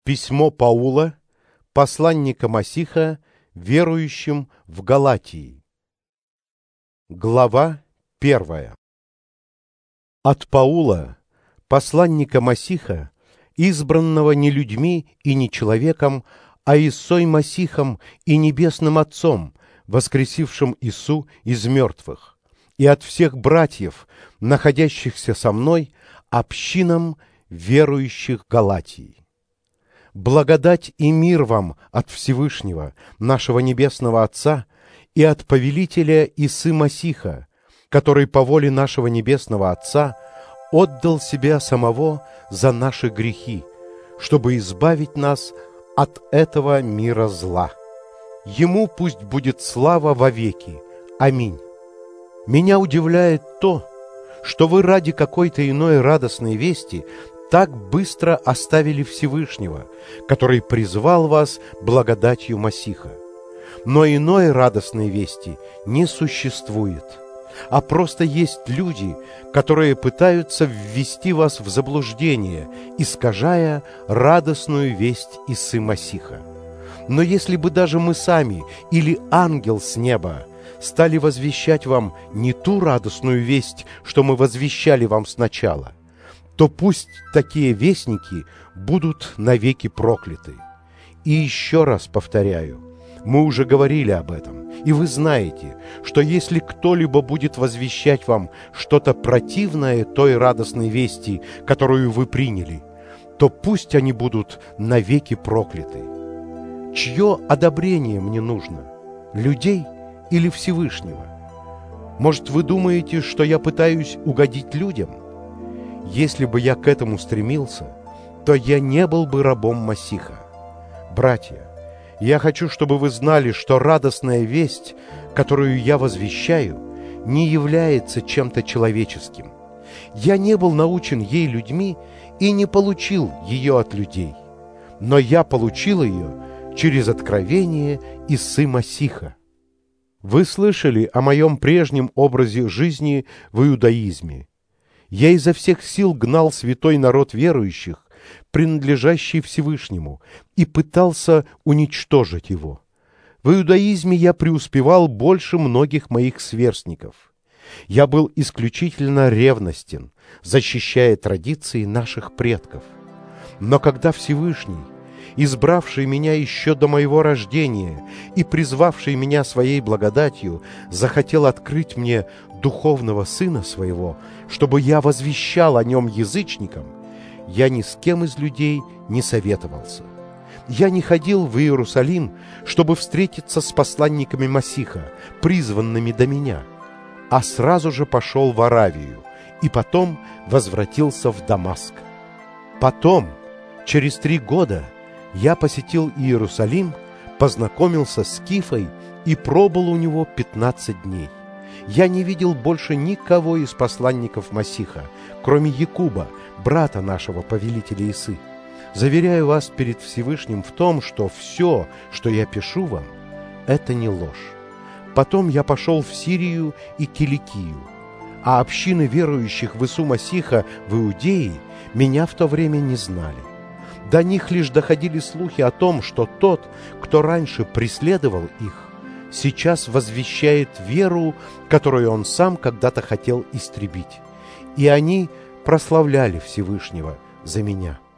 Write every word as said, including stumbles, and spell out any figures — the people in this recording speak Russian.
Письмо Паула, посланника Масиха, верующим в Галатии. Глава первая. От Паула, посланника Масиха, избранного не людьми и не человеком, а Иисой Масихом и Небесным Отцом, воскресившим Иису из мертвых, и от всех братьев, находящихся со мной, общинам верующих Галатии. Благодать и мир вам от Всевышнего, нашего Небесного Отца, и от повелителя Исы Масиха, который по воле нашего Небесного Отца отдал себя самого за наши грехи, чтобы избавить нас от этого мира зла. Ему пусть будет слава вовеки. Аминь. Меня удивляет то, что вы ради какой-то иной радостной вести так быстро оставили Всевышнего, который призвал вас благодатью Масиха. Но иной радостной вести не существует, а просто есть люди, которые пытаются ввести вас в заблуждение, искажая радостную весть Исы Масиха. Но если бы даже мы сами или ангел с неба стали возвещать вам не ту радостную весть, что мы возвещали вам сначала, то пусть такие вестники будут навеки прокляты. И еще раз повторяю, мы уже говорили об этом, и вы знаете, что если кто-либо будет возвещать вам что-то противное той радостной вести, которую вы приняли, то пусть они будут навеки прокляты. Чье одобрение мне нужно? Людей или Всевышнего? Может, вы думаете, что я пытаюсь угодить людям? Если бы я к этому стремился, то я не был бы рабом Масиха. Братья, я хочу, чтобы вы знали, что радостная весть, которую я возвещаю, не является чем-то человеческим. Я не был научен ей людьми и не получил ее от людей, но я получил ее через откровение Исы Масиха. Вы слышали о моем прежнем образе жизни в иудаизме. Я изо всех сил гнал святой народ верующих, принадлежащий Всевышнему, и пытался уничтожить его. В иудаизме я преуспевал больше многих моих сверстников. Я был исключительно ревностен, защищая традиции наших предков. Но когда Всевышний, избравший меня еще до моего рождения и призвавший меня своей благодатью, захотел открыть мне духовного Сына Своего, чтобы я возвещал о Нем язычникам, я ни с кем из людей не советовался. Я не ходил в Иерусалим, чтобы встретиться с посланниками Масиха, призванными до меня, а сразу же пошел в Аравию и потом возвратился в Дамаск. Потом, через три года, я посетил Иерусалим, познакомился с Кифой и пробыл у него пятнадцать дней. Я не видел больше никого из посланников Масиха, кроме Якуба, брата нашего повелителя Исы. Заверяю вас перед Всевышним в том, что все, что я пишу вам, это не ложь. Потом я пошел в Сирию и Киликию, а общины верующих в Ису Масиха в Иудее меня в то время не знали. До них лишь доходили слухи о том, что тот, кто раньше преследовал их, сейчас возвещает веру, которую он сам когда-то хотел истребить. И они прославляли Всевышнего за меня.